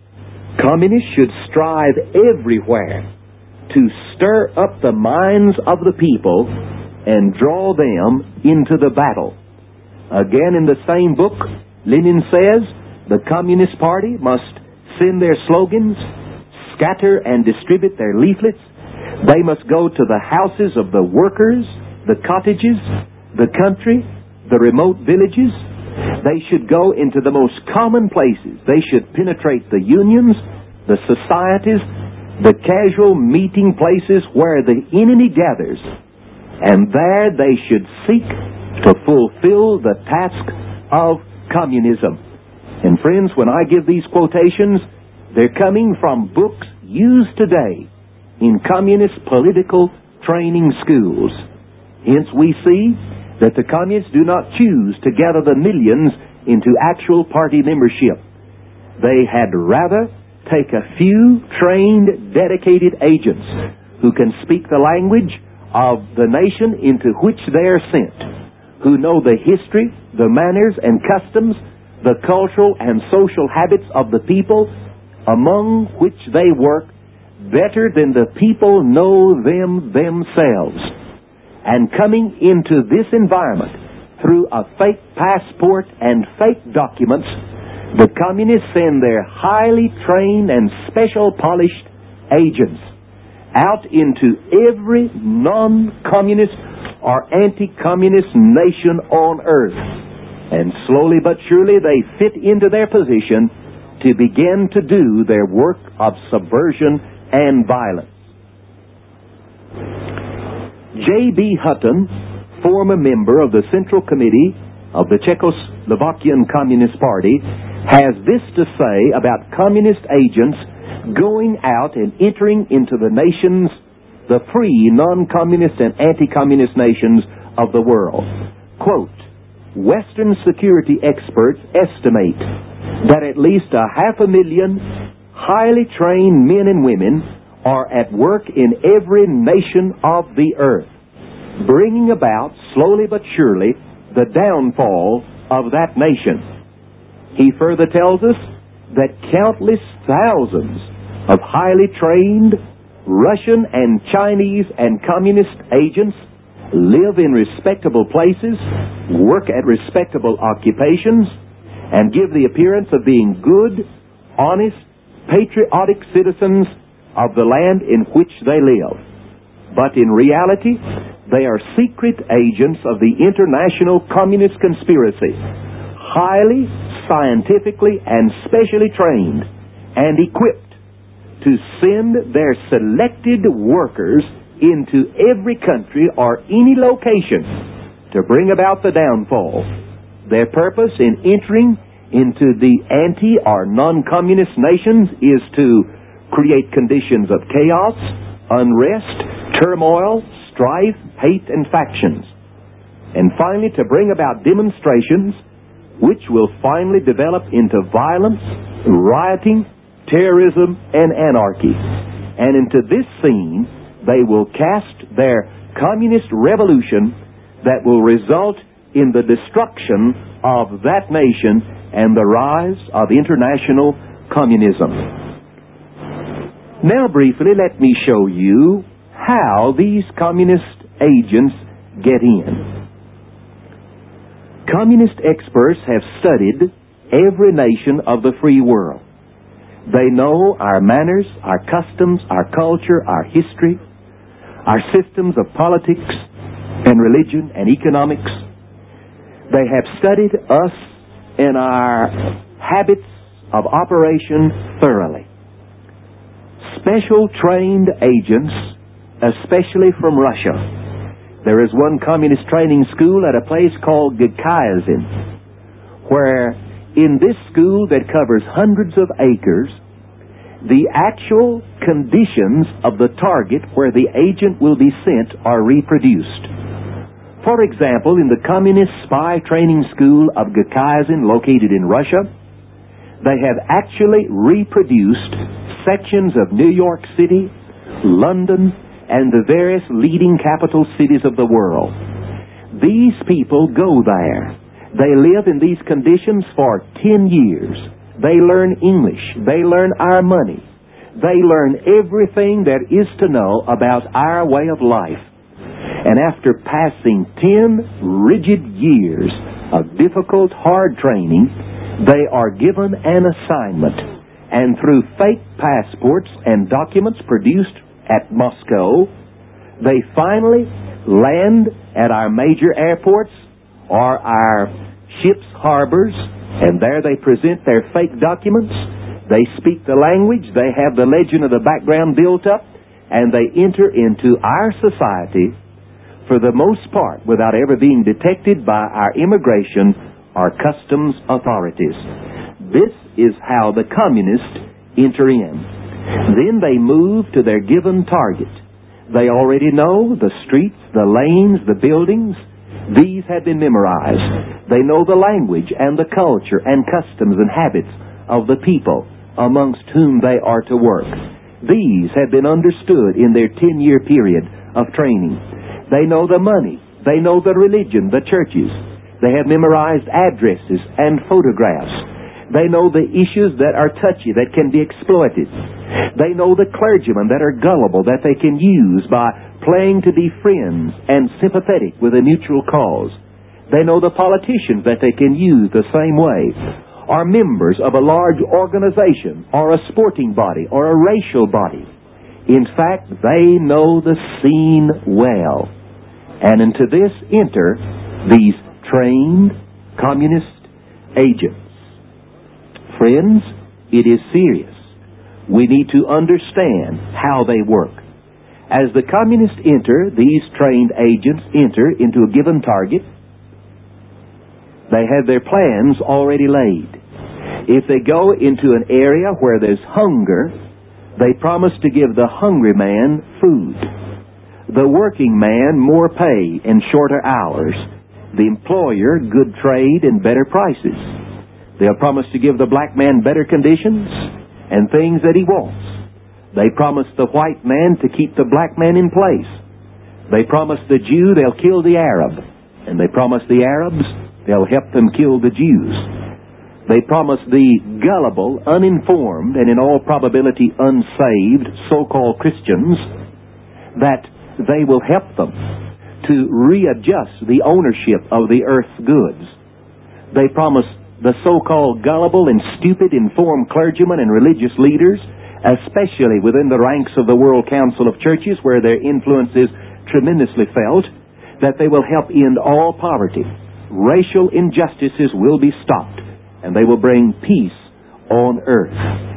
Communists should strive everywhere to stir up the minds of the people and draw them into the battle. Again, in the same book, Lenin says the Communist Party must send their slogans, scatter and distribute their leaflets. They must go to the houses of the workers, the cottages, the country, the remote villages. They should go into the most common places. They should penetrate the unions, the societies, the casual meeting places where the enemy gathers. And there they should seek to fulfill the task of communism. And friends, when I give these quotations, they're coming from books used today in communist political training schools. Hence we see that the communists do not choose to gather the millions into actual party membership. They had rather take a few trained, dedicated agents who can speak the language of the nation into which they are sent, who know the history, the manners and customs, the cultural and social habits of the people among which they work better than the people know them themselves. And coming into this environment through a fake passport and fake documents, the communists send their highly trained and special polished agents out into every non-communist or anti-communist nation on earth. And slowly but surely they fit into their position to begin to do their work of subversion and violence. J.B. Hutton, former member of the Central Committee of the Czechoslovakian Communist Party, has this to say about communist agents going out and entering into the nations, the free non-communist and anti-communist nations of the world. Quote, Western security experts estimate that at least 500,000 highly trained men and women are at work in every nation of the earth, bringing about, slowly but surely, the downfall of that nation. He further tells us that countless thousands of highly trained Russian and Chinese and communist agents live in respectable places, work at respectable occupations, and give the appearance of being good, honest, patriotic citizens of the land in which they live. But in reality, they are secret agents of the international communist conspiracy, highly scientifically and specially trained and equipped to send their selected workers into every country or any location to bring about the downfall. Their purpose in entering into the anti- or non-communist nations is to create conditions of chaos, unrest, turmoil, strife, hate, and factions. And finally, to bring about demonstrations which will finally develop into violence, rioting, terrorism, and anarchy. And into this scene, they will cast their communist revolution that will result in the destruction of that nation and the rise of international communism. Now briefly, let me show you how these communist agents get in. Communist experts have studied every nation of the free world. They know our manners, our customs, our culture, our history, our systems of politics and religion and economics. They have studied us and our habits of operation thoroughly. Special trained agents, especially from Russia. There is one communist training school at a place called Gakayazin, where in this school that covers hundreds of acres, the actual conditions of the target where the agent will be sent are reproduced. For example, in the Communist Spy Training School of Gakayazin, located in Russia, they have actually reproduced sections of New York City, London, and the various leading capital cities of the world. These people go there. They live in these conditions for 10 years. They learn English. They learn our money. They learn everything there is to know about our way of life. And after passing 10 rigid years of difficult, hard training, they are given an assignment. And through fake passports and documents produced at Moscow, they finally land at our major airports or our ships' harbors, and there they present their fake documents. They speak the language, they have the legend of the background built up, and they enter into our society for the most part without ever being detected by our immigration or customs authorities. This is how the communists enter in. Then they move to their given target. They already know the streets, the lanes, the buildings. These have been memorized. They know the language and the culture and customs and habits of the people amongst whom they are to work. These have been understood in their 10-year period of training. They know the money. They know the religion, the churches. They have memorized addresses and photographs. They know the issues that are touchy, that can be exploited. They know the clergymen that are gullible, that they can use by playing to be friends and sympathetic with a mutual cause. They know the politicians that they can use the same way, or members of a large organization, or a sporting body, or a racial body. In fact, they know the scene well. And into this enter these trained communist agents. Friends, it is serious. We need to understand how they work. As the communists enter, these trained agents enter into a given target. They have their plans already laid. If they go into an area where there's hunger, they promise to give the hungry man food, the working man more pay and shorter hours, the employer good trade and better prices. They'll promise to give the black man better conditions and things that he wants. They promise the white man to keep the black man in place. They promise the Jew they'll kill the Arab. And they promise the Arabs they'll help them kill the Jews. They promise the gullible, uninformed, and in all probability unsaved so-called Christians that they will help them to readjust the ownership of the earth's goods. They promise the so-called gullible and stupid informed clergymen and religious leaders, especially within the ranks of the World Council of Churches where their influence is tremendously felt, that they will help end all poverty. Racial injustices will be stopped, and they will bring peace on earth.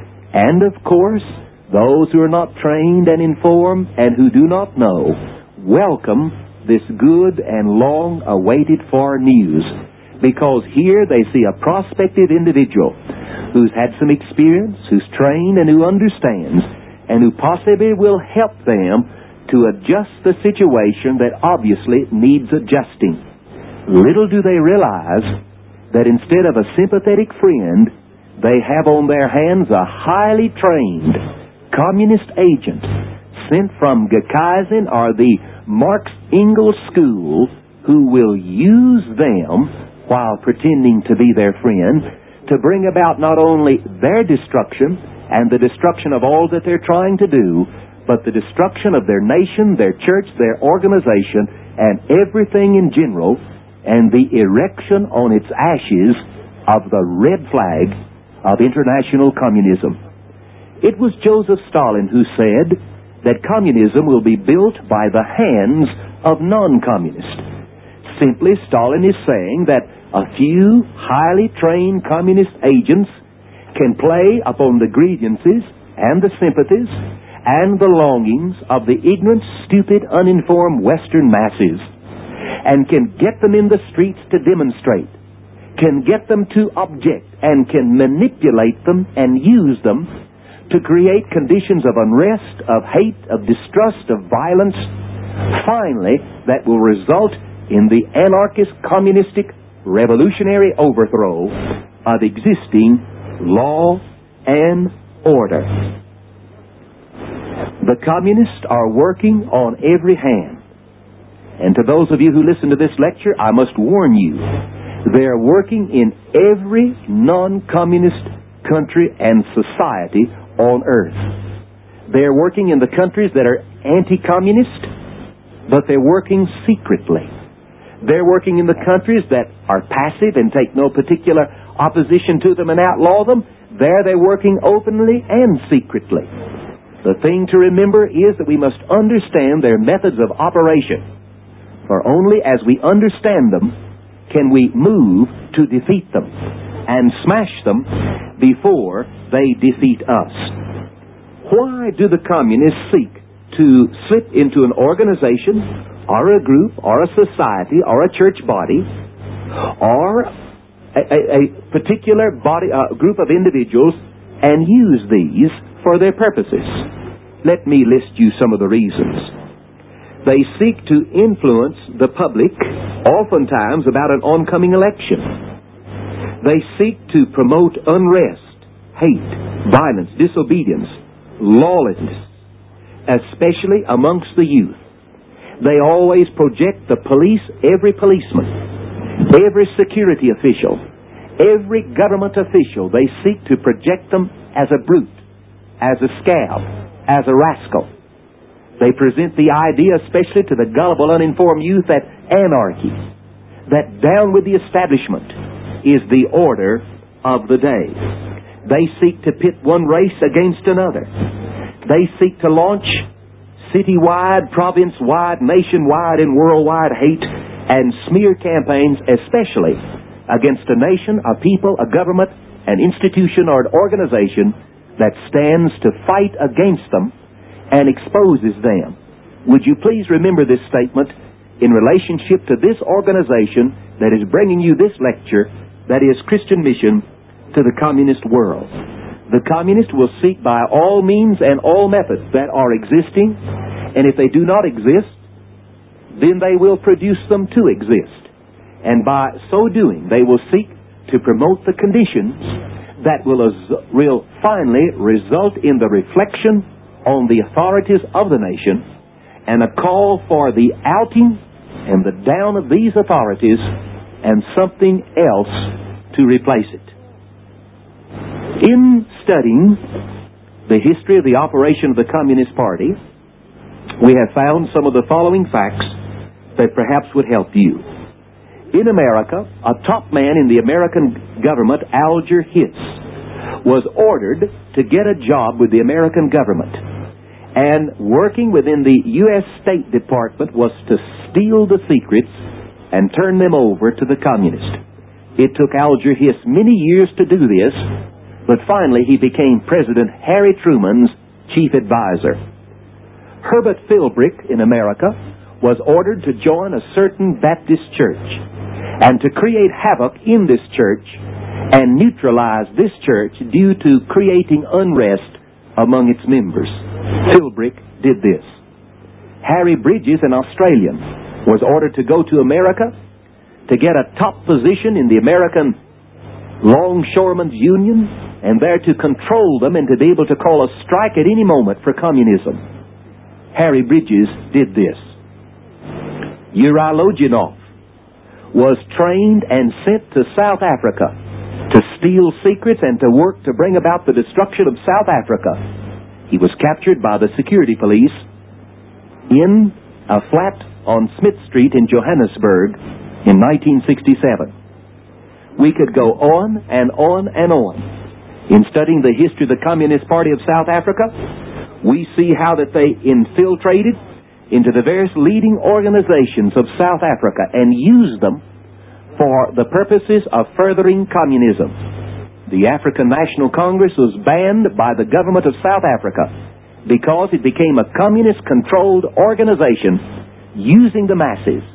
And of course, those who are not trained and informed and who do not know welcome this good and long-awaited for news, because here they see a prospective individual who's had some experience, who's trained and who understands, and who possibly will help them to adjust the situation that obviously needs adjusting. Little do they realize that instead of a sympathetic friend, they have on their hands a highly trained communist agent sent from Gekaizen or the Marx Engels school, who will use them while pretending to be their friend to bring about not only their destruction and the destruction of all that they're trying to do, but the destruction of their nation, their church, their organization, and everything in general, and the erection on its ashes of the red flag of international communism. It was Joseph Stalin who said that communism will be built by the hands of non-communists. Simply, Stalin is saying that a few highly trained communist agents can play upon the grievances and the sympathies and the longings of the ignorant, stupid, uninformed Western masses, and can get them in the streets to demonstrate, can get them to object, and can manipulate them and use them to create conditions of unrest, of hate, of distrust, of violence, finally, that will result in the anarchist, communistic, revolutionary overthrow of existing law and order. The communists are working on every hand. And to those of you who listen to this lecture, I must warn you, they're working in every non-communist country and society on earth. They're working in the countries that are anti-communist, but they're working secretly. They're working in the countries that are passive and take no particular opposition to them and outlaw them. There they're working openly and secretly. The thing to remember is that we must understand their methods of operation. For only as we understand them can we move to defeat them and smash them before they defeat us. Why do the communists seek to slip into an organization or a group or a society or a church body or a particular body, group of individuals and use these for their purposes? Let me list you some of the reasons. They seek to influence the public, oftentimes about an oncoming election. They seek to promote unrest, hate, violence, disobedience, lawlessness, especially amongst the youth. They always project the police, every policeman, every security official, every government official, they seek to project them as a brute, as a scab, as a rascal. They present the idea, especially to the gullible, uninformed youth, that anarchy, that down with the establishment, is the order of the day. They seek to pit one race against another. They seek to launch citywide, province-wide, nationwide, and worldwide hate and smear campaigns, especially against a nation, a people, a government, an institution, or an organization that stands to fight against them and exposes them. Would you please remember this statement in relationship to this organization that is bringing you this lecture, that is Christian Mission to the communist world. The communists will seek by all means and all methods that are existing, and if they do not exist, then they will produce them to exist. And by so doing, they will seek to promote the conditions that will finally result in the reflection on the authorities of the nation and a call for the outing and the down of these authorities and something else to replace it. In studying the history of the operation of the Communist Party, we have found some of the following facts that perhaps would help you. In America, a top man in the American government, Alger Hiss, was ordered to get a job with the American government. And working within the U.S. State Department was to steal the secrets and turn them over to the communists. It took Alger Hiss many years to do this, but finally he became President Harry Truman's chief advisor. Herbert Philbrick in America was ordered to join a certain Baptist church and to create havoc in this church and neutralize this church due to creating unrest among its members. Philbrick did this. Harry Bridges, an Australian, was ordered to go to America to get a top position in the American Longshoremen's Union and there to control them and to be able to call a strike at any moment for communism. Harry Bridges did this. Yuri Lodyanov was trained and sent to South Africa to steal secrets and to work to bring about the destruction of South Africa. He was captured by the security police in a flat on Smith Street in Johannesburg in 1967. We could go on and on and on. In studying the history of the Communist Party of South Africa, we see how that they infiltrated into the various leading organizations of South Africa and used them for the purposes of furthering communism. The African National Congress was banned by the government of South Africa because it became a communist-controlled organization using the masses.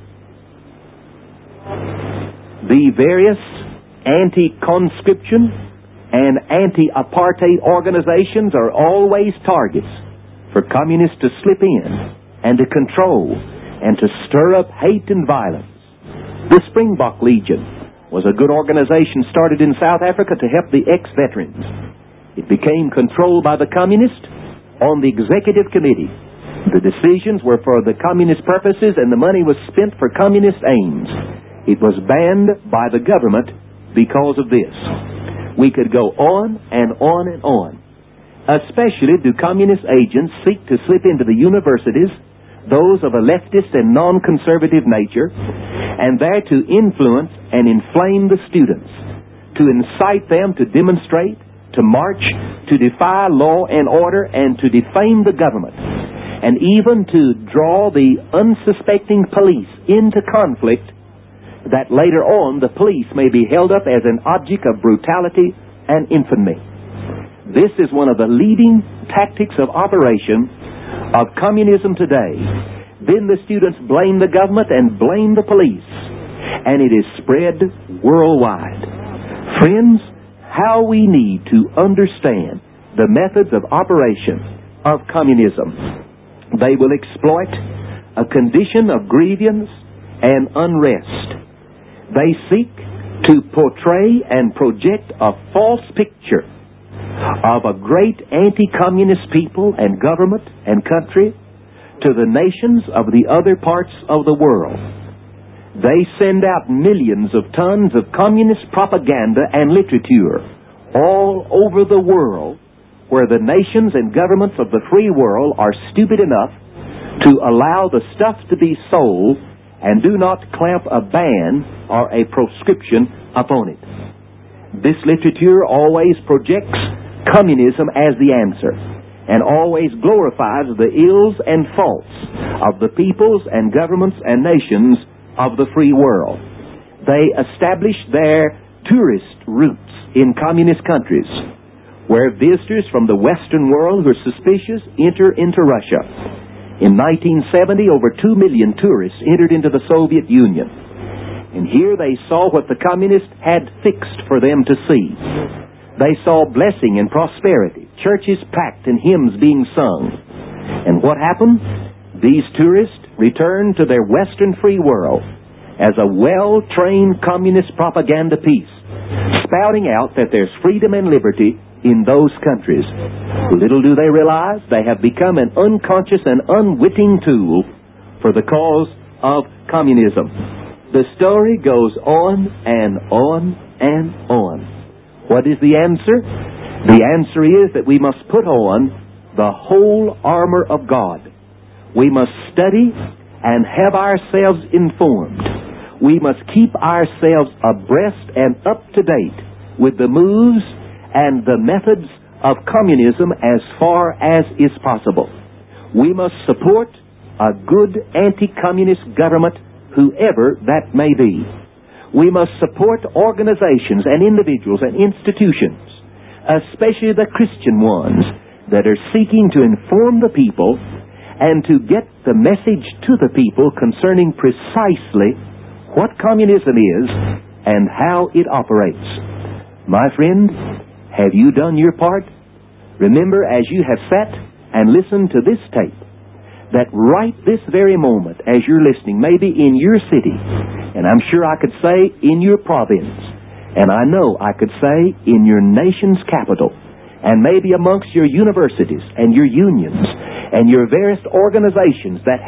The various anti-conscription and anti-apartheid organizations are always targets for communists to slip in and to control and to stir up hate and violence. The Springbok Legion was a good organization started in South Africa to help the ex-veterans. It became controlled by the communists on the executive committee. The decisions were for the communist purposes and the money was spent for communist aims. It was banned by the government because of this. We could go on and on and on. Especially do communist agents seek to slip into the universities, those of a leftist and non-conservative nature, and there to influence and inflame the students, to incite them to demonstrate, to march, to defy law and order, and to defame the government, and even to draw the unsuspecting police into conflict, that later on the police may be held up as an object of brutality and infamy. This is one of the leading tactics of operation of communism today. Then the students blame the government and blame the police, and it is spread worldwide. Friends, how we need to understand the methods of operation of communism. They will exploit a condition of grievance and unrest. They seek to portray and project a false picture of a great anti-communist people and government and country to the nations of the other parts of the world. They send out millions of tons of communist propaganda and literature all over the world, where the nations and governments of the free world are stupid enough to allow the stuff to be sold and do not clamp a ban or a proscription upon it. This literature always projects communism as the answer, and always glorifies the ills and faults of the peoples and governments and nations of the free world. They establish their tourist routes in communist countries, where visitors from the Western world who are suspicious enter into Russia. In 1970, over 2 million tourists entered into the Soviet Union. And here they saw what the communists had fixed for them to see. They saw blessing and prosperity, churches packed and hymns being sung. And what happened? These tourists returned to their Western free world as a well-trained communist propaganda piece, spouting out that there's freedom and liberty in those countries. Little do they realize they have become an unconscious and unwitting tool for the cause of communism. The story goes on and on and on. What is the answer? The answer is that we must put on the whole armor of God. We must study and have ourselves informed. We must keep ourselves abreast and up to date with the moves and the methods of communism as far as is possible. We must support a good anti-communist government, whoever that may be. We must support organizations and individuals and institutions, especially the Christian ones, that are seeking to inform the people and to get the message to the people concerning precisely what communism is and how it operates. My friend, have you done your part? Remember, as you have sat and listened to this tape, that right this very moment, as you're listening, maybe in your city, and I'm sure I could say in your province, and I know I could say in your nation's capital, and maybe amongst your universities and your unions and your various organizations that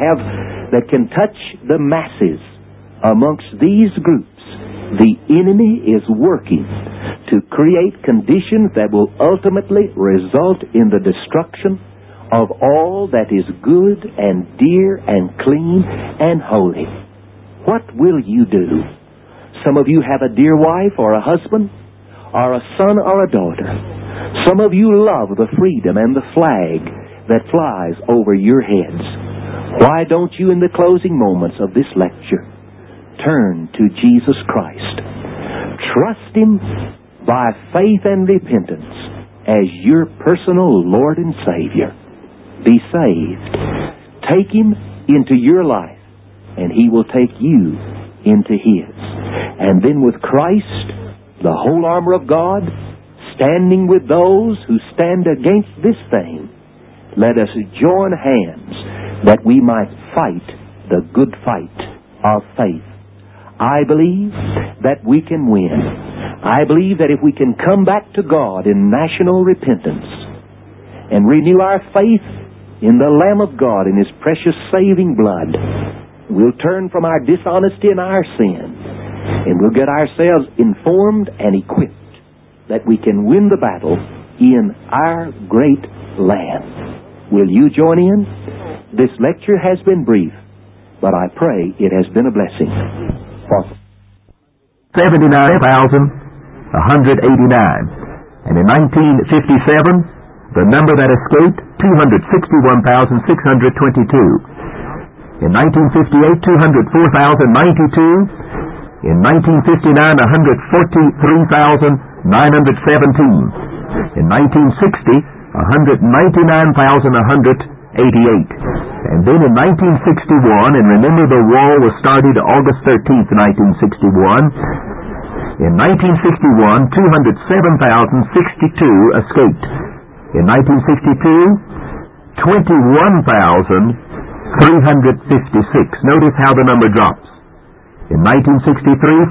can touch the masses, amongst these groups, the enemy is working to create conditions that will ultimately result in the destruction of all that is good and dear and clean and holy. What will you do? Some of you have a dear wife or a husband or a son or a daughter. Some of you love the freedom and the flag that flies over your heads. Why don't you, in the closing moments of this lecture, turn to Jesus Christ? Trust Him by faith and repentance as your personal Lord and Savior. Be saved. Take Him into your life, and He will take you into His. And then with Christ, the whole armor of God, standing with those who stand against this thing, let us join hands that we might fight the good fight of faith. I believe that we can win. I believe that if we can come back to God in national repentance and renew our faith in the Lamb of God and His precious saving blood, we'll turn from our dishonesty and our sin, and we'll get ourselves informed and equipped that we can win the battle in our great land. Will you join in? This lecture has been brief, but I pray it has been a blessing.
79,189. And in 1957, the number that escaped, 261,622. In 1958, 204,092. In 1959, 143,917. In 1960, 199,188. And then in 1961, and remember the war was started August 13th, 1961. In 1961, 207,062 escaped. In 1962, 21,356. Notice how the number drops. In 1963,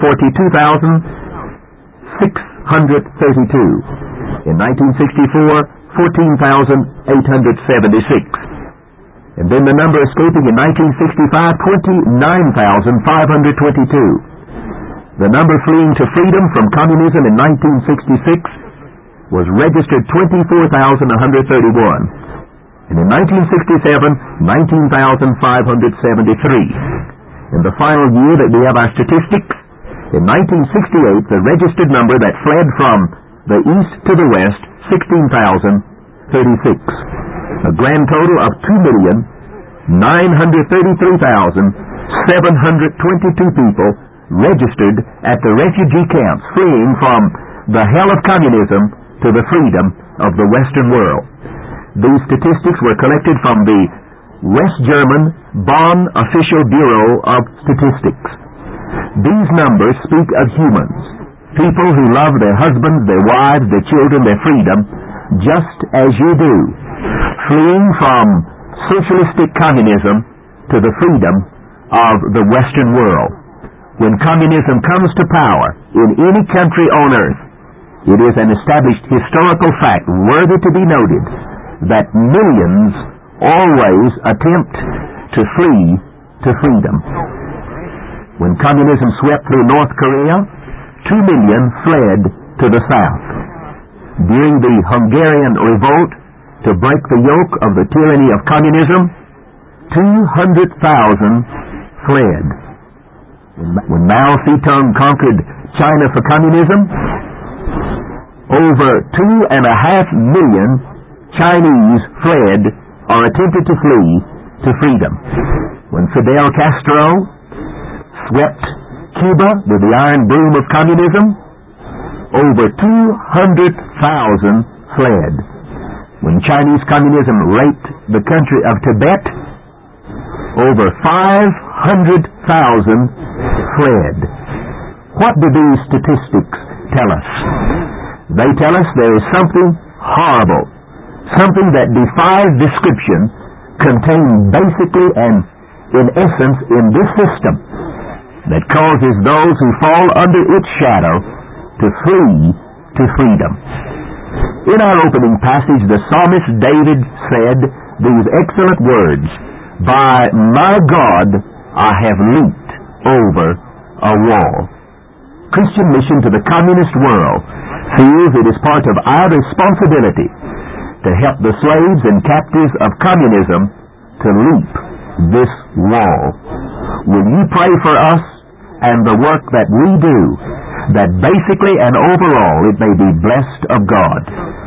42,632. In 1964, 14,876. And then the number escaping in 1965, 29,522. The number fleeing to freedom from communism in 1966 was registered 24,131. And in 1967, 19,573. In the final year that we have our statistics, in 1968, the registered number that fled from the east to the west, 16,036. A grand total of 2,933,722 people registered at the refugee camps fleeing from the hell of communism to the freedom of the Western world. These statistics were collected from the West German Bonn Official Bureau of Statistics. These numbers speak of humans, people who love their husbands, their wives, their children, their freedom, just as you do, fleeing from socialistic communism to the freedom of the Western world. When communism comes to power in any country on earth, it is an established historical fact worthy to be noted that millions always attempt to flee to freedom. When communism swept through North Korea, 2 million fled to the south. During the Hungarian revolt to break the yoke of the tyranny of communism, 200,000 fled. When Mao Zedong conquered China for communism, over 2.5 million Chinese fled or attempted to flee to freedom. When Fidel Castro swept Cuba with the iron broom of communism, over 200,000 fled. When Chinese communism raped the country of Tibet, over 500,000 fled. What do these statistics tell us? They tell us there is something horrible, something that defies description, contained basically and in essence in this system, that causes those who fall under its shadow to flee to freedom. In our opening passage, the psalmist David said these excellent words, "By my God I have leaped over a wall." Christian mission to the communist world feels it is part of our responsibility to help the slaves and captives of communism to leap this wall. Will you pray for us and the work that we do, that basically and overall it may be blessed of God?